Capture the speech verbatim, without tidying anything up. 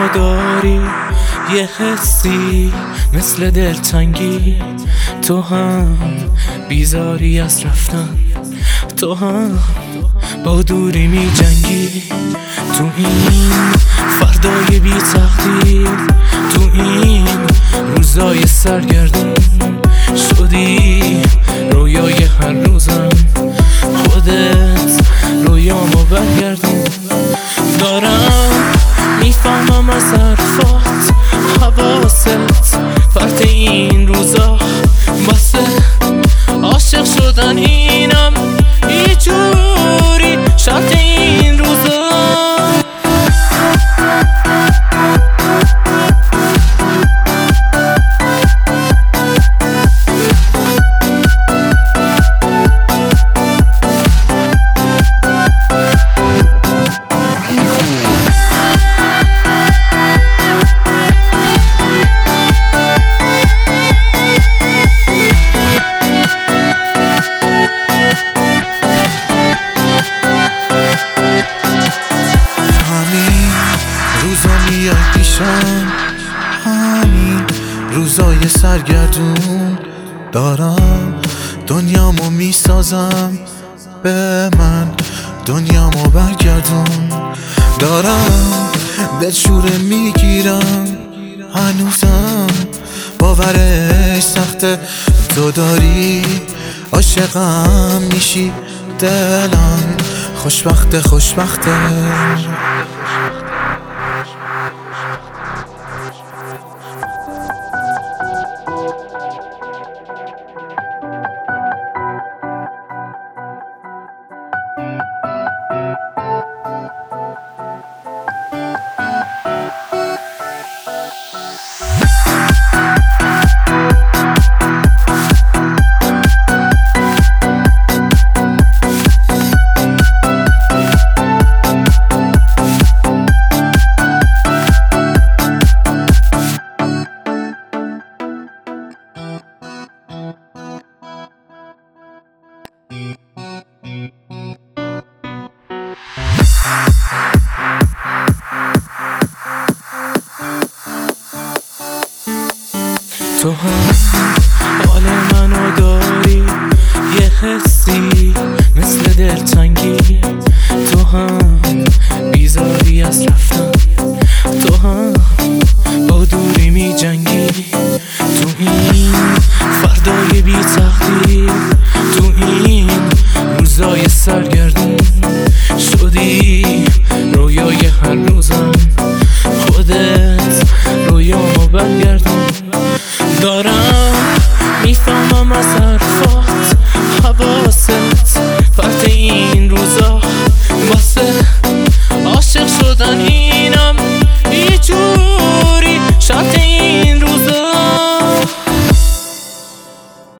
منو داری، یه حسی مثل دلتنگی. تو هم بیزاری از رفتن، تو هم با دوری می جنگی. تو این فردای بی تقدیر، تو این روزای سرگردون شدی رویای هر روزم. خودت رویامو برگردون. دارم میفهمم از حرفات، حواست پرت این روزا. واسه عاشق شدن اینم یه جوری شرط این روزا. همین روزای سرگردون دارم دنیامو میسازم. به من دنیامو برگردون. دارم دلشوره میگیرم، هنوزم باورش سخته. تو داری عاشقم میشی، دلم خوشبخته خوشبخته. تو هم حال منو داری، یه حسی مثل دلتنگی.